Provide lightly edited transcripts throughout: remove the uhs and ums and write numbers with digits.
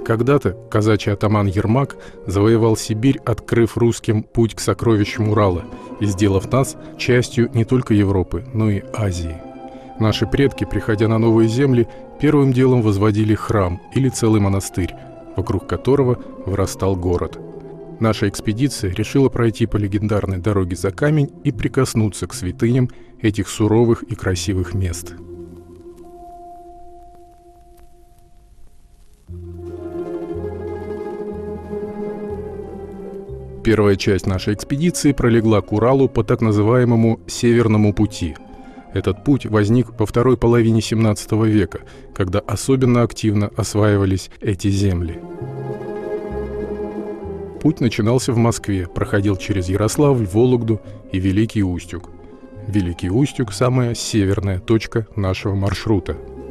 Когда-то казачий атаман Ермак завоевал Сибирь, открыв русским путь к сокровищам Урала и сделав нас частью не только Европы, но и Азии. Наши предки, приходя на новые земли, первым делом возводили храм или целый монастырь, вокруг которого вырастал город. Наша экспедиция решила пройти по легендарной дороге за камень и прикоснуться к святыням этих суровых и красивых мест. Первая часть нашей экспедиции пролегла к Уралу по так называемому Северному пути. Этот путь возник во второй половине XVII века, когда особенно активно осваивались эти земли. Путь начинался в Москве, проходил через Ярославль, Вологду и Великий Устюг. Великий Устюг – самая северная точка нашего маршрута.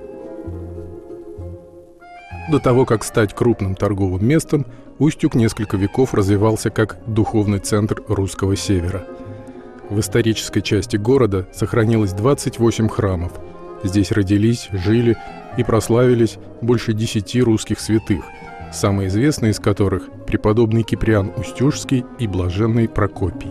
До того, как стать крупным торговым местом, Устюг несколько веков развивался как духовный центр русского севера. В исторической части города сохранилось 28 храмов. Здесь родились, жили и прославились больше 10 русских святых, самые известные из которых – преподобный Киприан Устюжский и блаженный Прокопий.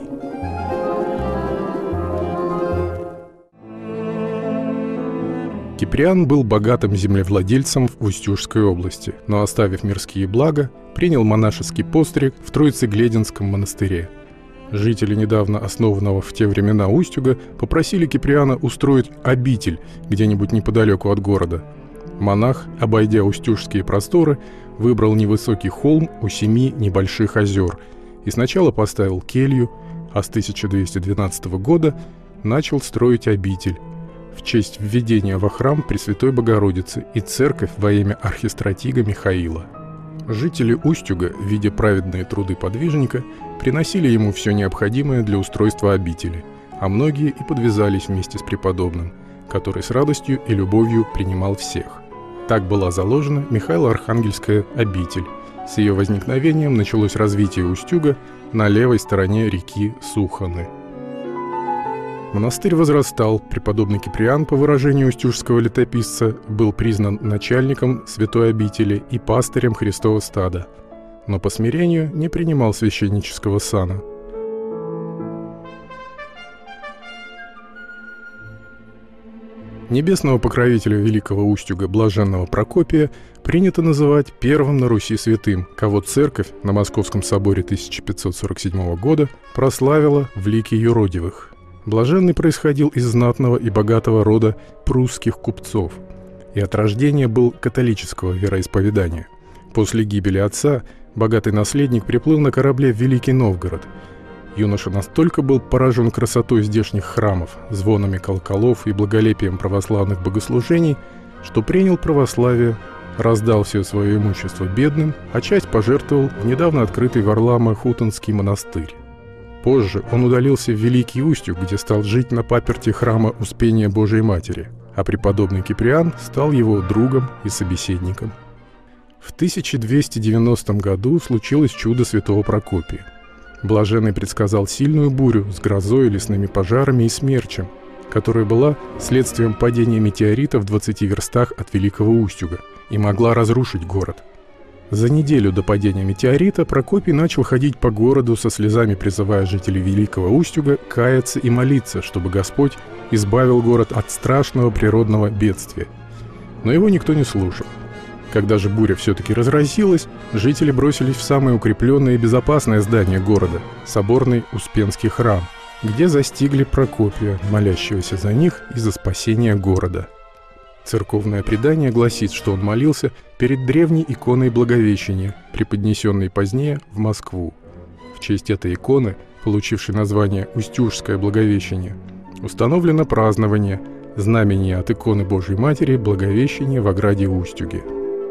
Киприан был богатым землевладельцем в Устюжской области, но, оставив мирские блага, принял монашеский постриг в Троице-Глединском монастыре. Жители недавно основанного в те времена Устюга попросили Киприана устроить обитель где-нибудь неподалеку от города. Монах, обойдя устюжские просторы, выбрал невысокий холм у 7 небольших озер и сначала поставил келью, а с 1212 года начал строить обитель в честь введения во храм Пресвятой Богородицы и церковь во имя архистратига Михаила. Жители Устюга, видя праведные труды подвижника, приносили ему все необходимое для устройства обители, а многие и подвязались вместе с преподобным, который с радостью и любовью принимал всех. Так была заложена Михаило-Архангельская обитель. С ее возникновением началось развитие Устюга на левой стороне реки Суханы. Монастырь возрастал, преподобный Киприан, по выражению устюжского летописца, был признан начальником святой обители и пастырем Христова стада, но по смирению не принимал священнического сана. Небесного покровителя Великого Устюга, блаженного Прокопия, принято называть первым на Руси святым, кого церковь на Московском соборе 1547 года прославила в лике юродивых. Блаженный происходил из знатного и богатого рода прусских купцов и от рождения был католического вероисповедания. После гибели отца богатый наследник приплыл на корабле в Великий Новгород. Юноша настолько был поражен красотой здешних храмов, звонами колоколов и благолепием православных богослужений, что принял православие, раздал все свое имущество бедным, а часть пожертвовал в недавно открытый Варламо-Хутонский монастырь. Позже он удалился в Великий Устюг, где стал жить на паперти храма Успения Божией Матери, а преподобный Киприан стал его другом и собеседником. В 1290 году случилось чудо святого Прокопия. Блаженный предсказал сильную бурю с грозой, лесными пожарами и смерчем, которая была следствием падения метеорита в 20 верстах от Великого Устюга и могла разрушить город. За неделю до падения метеорита Прокопий начал ходить по городу со слезами, призывая жителей Великого Устюга каяться и молиться, чтобы Господь избавил город от страшного природного бедствия. Но его никто не слушал. Когда же буря все-таки разразилась, жители бросились в самое укрепленное и безопасное здание города – соборный Успенский храм, где застигли Прокопия, молящегося за них и за спасение города. Церковное предание гласит, что он молился перед древней иконой Благовещения, преподнесенной позднее в Москву. В честь этой иконы, получившей название Устюжское Благовещение, установлено празднование знамения от иконы Божией Матери Благовещения в ограде Устюге.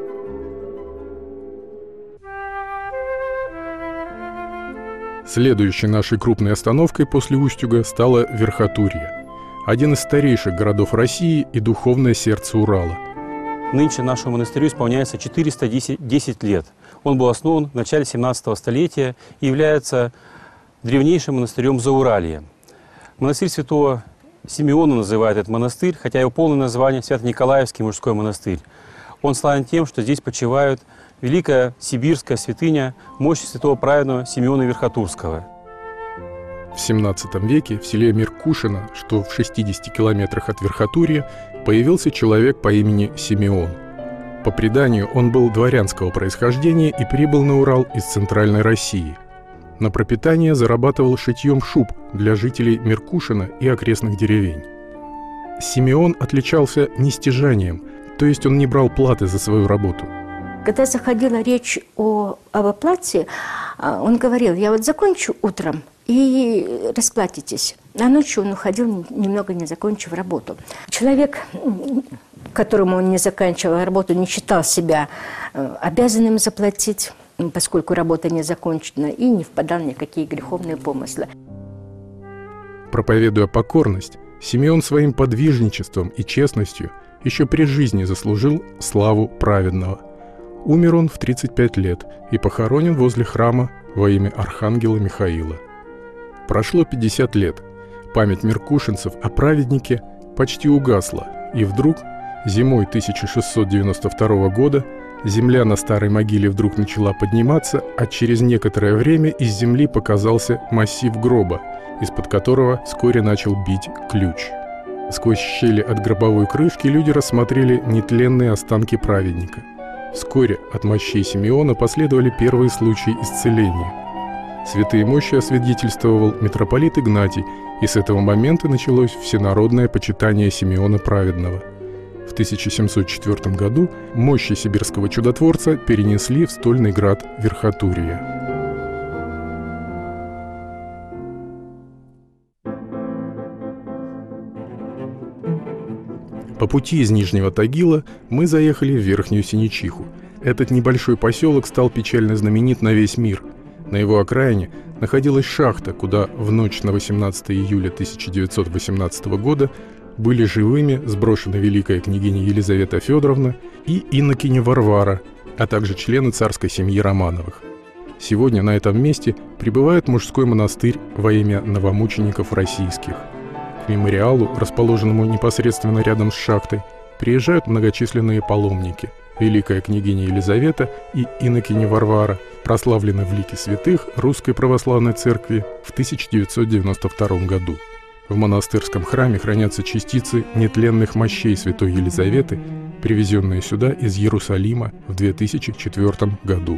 Следующей нашей крупной остановкой после Устюга стало Верхотурье, один из старейших городов России и духовное сердце Урала. Нынче нашему монастырю исполняется 410 лет. Он был основан в начале 17 столетия и является древнейшим монастырем Зауралья. Монастырь святого Симеона называют этот монастырь, хотя его полное название Свято-Николаевский мужской монастырь. Он славен тем, что здесь почивают великая сибирская святыня мощи святого праведного Симеона Верхотурского. В XVII веке в селе Меркушино, что в 60 километрах от Верхотурья, появился человек по имени Симеон. По преданию, он был дворянского происхождения и прибыл на Урал из Центральной России. На пропитание зарабатывал шитьем шуб для жителей Меркушина и окрестных деревень. Симеон отличался нестяжанием, то есть он не брал платы за свою работу. Когда заходила речь об оплате, он говорил: я вот закончу утром и расплатитесь. А ночью он уходил, немного не закончив работу. Человек, которому он не заканчивал работу, не считал себя обязанным заплатить, поскольку работа не закончена, и не впадал в никакие греховные помыслы. Проповедуя покорность, Симеон своим подвижничеством и честностью еще при жизни заслужил славу праведного. Умер он в 35 лет и похоронен возле храма во имя архангела Михаила. Прошло 50 лет. Память меркушинцев о праведнике почти угасла, и вдруг, зимой 1692 года, земля на старой могиле вдруг начала подниматься, а через некоторое время из земли показался массив гроба, из-под которого вскоре начал бить ключ. Сквозь щели от гробовой крышки люди рассмотрели нетленные останки праведника. Вскоре от мощей Симеона последовали первые случаи исцеления. Святые мощи освидетельствовал митрополит Игнатий, и с этого момента началось всенародное почитание Симеона Праведного. В 1704 году мощи сибирского чудотворца перенесли в стольный град Верхотурье. По пути из Нижнего Тагила мы заехали в Верхнюю Синичиху. Этот небольшой поселок стал печально знаменит на весь мир. На его окраине находилась шахта, куда в ночь на 18 июля 1918 года были живыми сброшены великая княгиня Елизавета Федоровна и инокиня Варвара, а также члены царской семьи Романовых. Сегодня на этом месте пребывает мужской монастырь во имя новомучеников российских. К мемориалу, расположенному непосредственно рядом с шахтой, приезжают многочисленные паломники. Великая княгиня Елизавета и инокиня Варвара прославлены в лике святых Русской Православной Церкви в 1992 году. В монастырском храме хранятся частицы нетленных мощей святой Елизаветы, привезенные сюда из Иерусалима в 2004 году.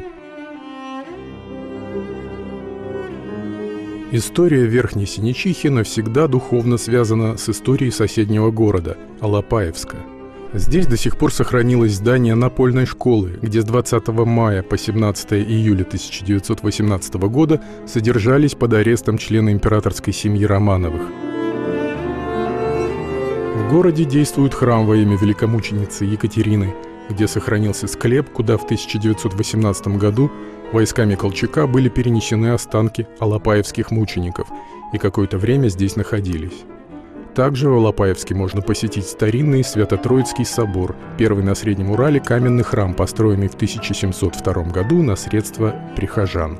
История Верхней Синичихи навсегда духовно связана с историей соседнего города – Алапаевска. Здесь до сих пор сохранилось здание напольной школы, где с 20 мая по 17 июля 1918 года содержались под арестом члены императорской семьи Романовых. В городе действует храм во имя великомученицы Екатерины, где сохранился склеп, куда в 1918 году войсками Колчака были перенесены останки алапаевских мучеников и какое-то время здесь находились. Также в Алапаевске можно посетить старинный Свято-Троицкий собор, первый на Среднем Урале каменный храм, построенный в 1702 году на средства прихожан.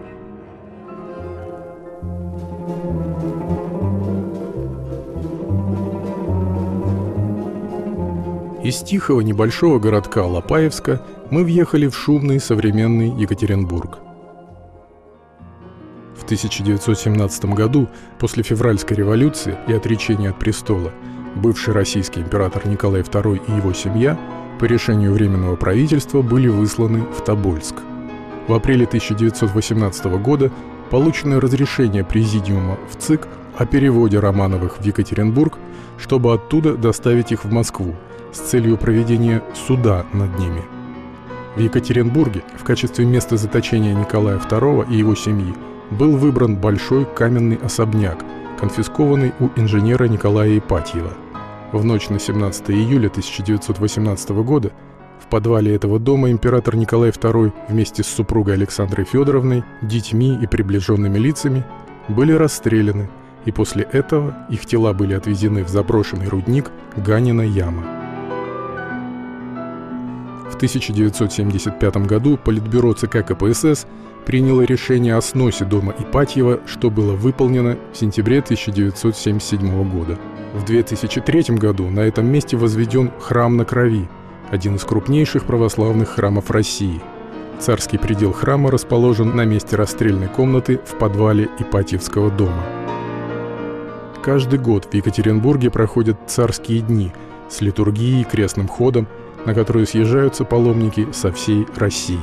Из тихого небольшого городка Алапаевска мы въехали в шумный современный Екатеринбург. В 1917 году, после февральской революции и отречения от престола, бывший российский император Николай II и его семья по решению Временного правительства были высланы в Тобольск. В апреле 1918 года получено разрешение Президиума в ЦИК о переводе Романовых в Екатеринбург, чтобы оттуда доставить их в Москву с целью проведения суда над ними. В Екатеринбурге в качестве места заточения Николая II и его семьи был выбран большой каменный особняк, конфискованный у инженера Николая Ипатьева. В ночь на 17 июля 1918 года в подвале этого дома император Николай II вместе с супругой Александрой Федоровной, детьми и приближенными лицами были расстреляны, и после этого их тела были отвезены в заброшенный рудник Ганина яма. В 1975 году Политбюро ЦК КПСС приняло решение о сносе дома Ипатьева, что было выполнено в сентябре 1977 года. В 2003 году на этом месте возведен храм на Крови, один из крупнейших православных храмов России. Царский предел храма расположен на месте расстрельной комнаты в подвале Ипатьевского дома. Каждый год в Екатеринбурге проходят царские дни с литургией и крестным ходом, на которые съезжаются паломники со всей России.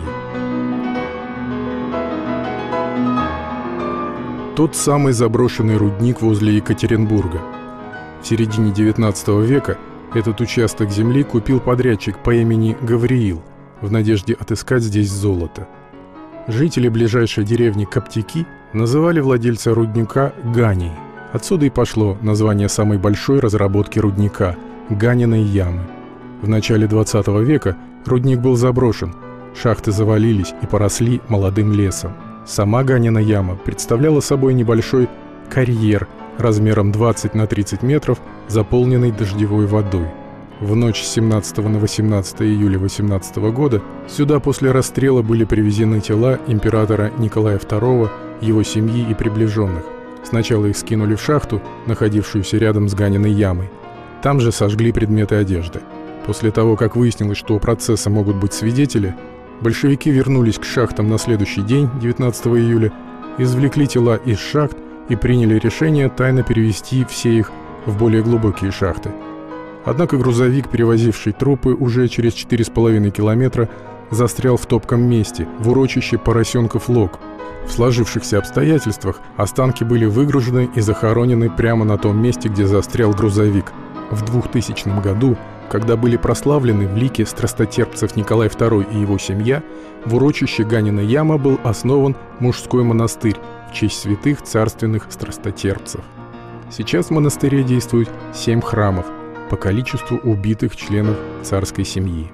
Тот самый заброшенный рудник возле Екатеринбурга. В середине XIX века этот участок земли купил подрядчик по имени Гавриил в надежде отыскать здесь золото. Жители ближайшей деревни Коптяки называли владельца рудника Ганей. Отсюда и пошло название самой большой разработки рудника – Ганиной ямы. В начале XX века рудник был заброшен, шахты завалились и поросли молодым лесом. Сама Ганина яма представляла собой небольшой карьер размером 20 на 30 метров, заполненный дождевой водой. В ночь с 17 на 18 июля 18 года сюда после расстрела были привезены тела императора Николая II, его семьи и приближенных. Сначала их скинули в шахту, находившуюся рядом с Ганиной ямой. Там же сожгли предметы одежды. После того, как выяснилось, что у процесса могут быть свидетели, большевики вернулись к шахтам на следующий день, 19 июля, извлекли тела из шахт и приняли решение тайно перевести все их в более глубокие шахты. Однако грузовик, перевозивший трупы, уже через 4,5 километра застрял в топком месте, в урочище Поросенков Лог. В сложившихся обстоятельствах останки были выгружены и захоронены прямо на том месте, где застрял грузовик. В 2000 году, когда были прославлены в лике страстотерпцев Николай II и его семья, в урочище Ганина яма был основан мужской монастырь в честь святых царственных страстотерпцев. Сейчас в монастыре действует 7 храмов по количеству убитых членов царской семьи.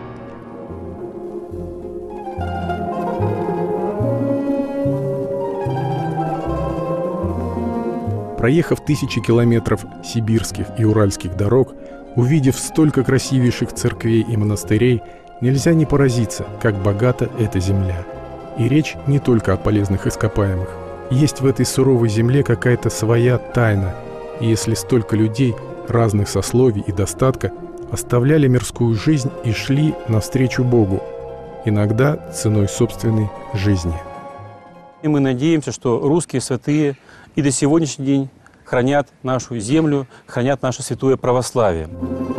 Проехав тысячи километров сибирских и уральских дорог, увидев столько красивейших церквей и монастырей, нельзя не поразиться, как богата эта земля. И речь не только о полезных ископаемых. Есть в этой суровой земле какая-то своя тайна, и если столько людей разных сословий и достатка оставляли мирскую жизнь и шли навстречу Богу, иногда ценой собственной жизни. И мы надеемся, что русские святые и до сегодняшний день хранят нашу землю, хранят наше святое православие.